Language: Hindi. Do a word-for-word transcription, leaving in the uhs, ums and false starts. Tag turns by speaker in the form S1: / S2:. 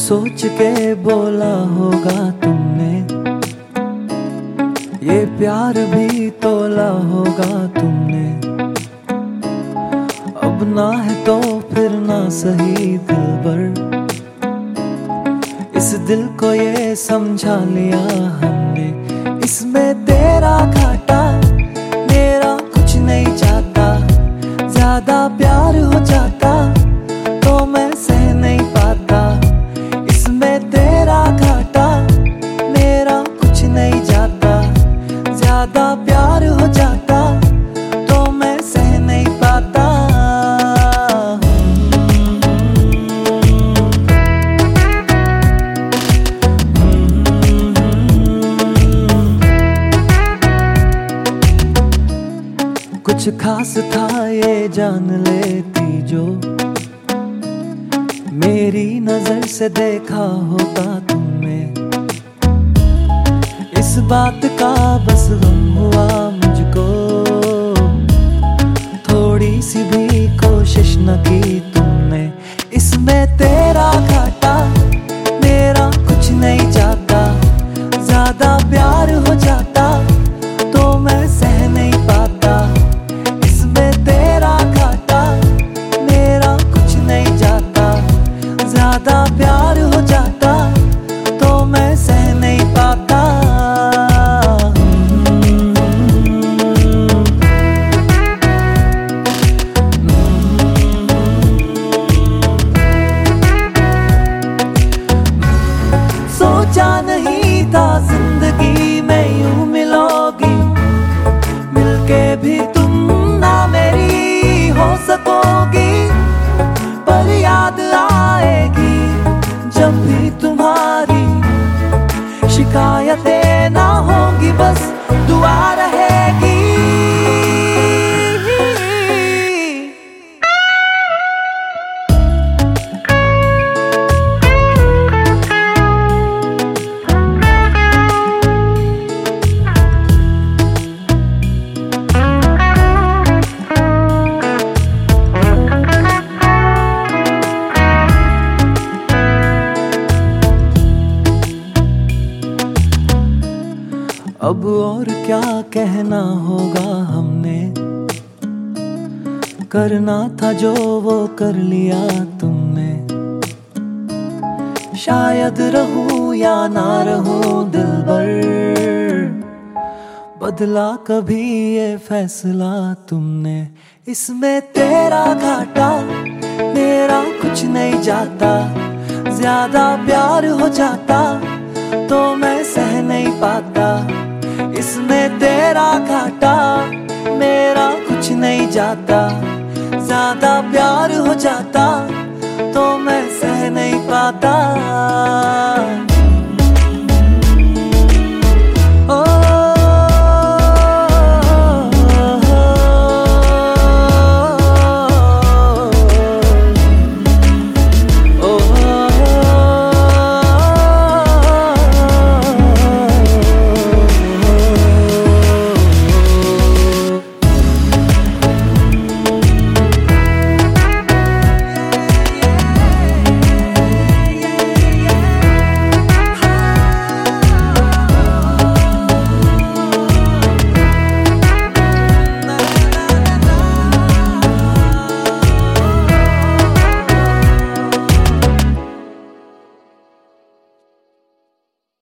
S1: सोच के बोला होगा तुमने, ये प्यार भी तोला होगा तुमने। अब ना है तो फिर ना सही दिलबर, इस दिल को ये समझा लिया हमने। इसमें तेरा घाटा मेरा कुछ नहीं चाहता, ज्यादा प्यार हो जाता तो मैं सह नहीं पाता। इसमें तेरा घाटा मेरा कुछ नहीं जाता, ज्यादा प्यार हो जाता तो मैं सह नहीं पाता। कुछ खास था ये जान लेती जो, मेरी नजर से देखा होता तुमने। इस बात का बस गम हुआ मुझको, थोड़ी सी भी कोशिश न की तुमने। इसमें तेरा घाटा मेरा कुछ नहीं जाता, ज्यादा प्यार हो जाता तो मैं सह नहीं पाता। इसमें तेरा घाटा मेरा कुछ नहीं जाता, ज्यादा प्यार हो जाता तो मैं सह नहीं पाता। सोचा नहीं था जिंदगी में यूं मिलोगी, मिलके भी तुम ना मेरी हो सकोगी। पर याद आएगी जब भी तुम्हारी, शिकायतें ना होंगी बस दुआ रहेगी। अब और क्या कहना होगा हमने, करना था जो वो कर लिया तुमने। शायद रहूं या ना रहूं दिलबर, बदला कभी ये फैसला तुमने। इसमें तेरा घाटा मेरा कुछ नहीं जाता, ज्यादा प्यार हो जाता तो मैं सह नहीं पाता। इसमें तेरा घाटा मेरा कुछ नहीं जाता, ज्यादा प्यार हो जाता तो मैं सह नहीं पाता।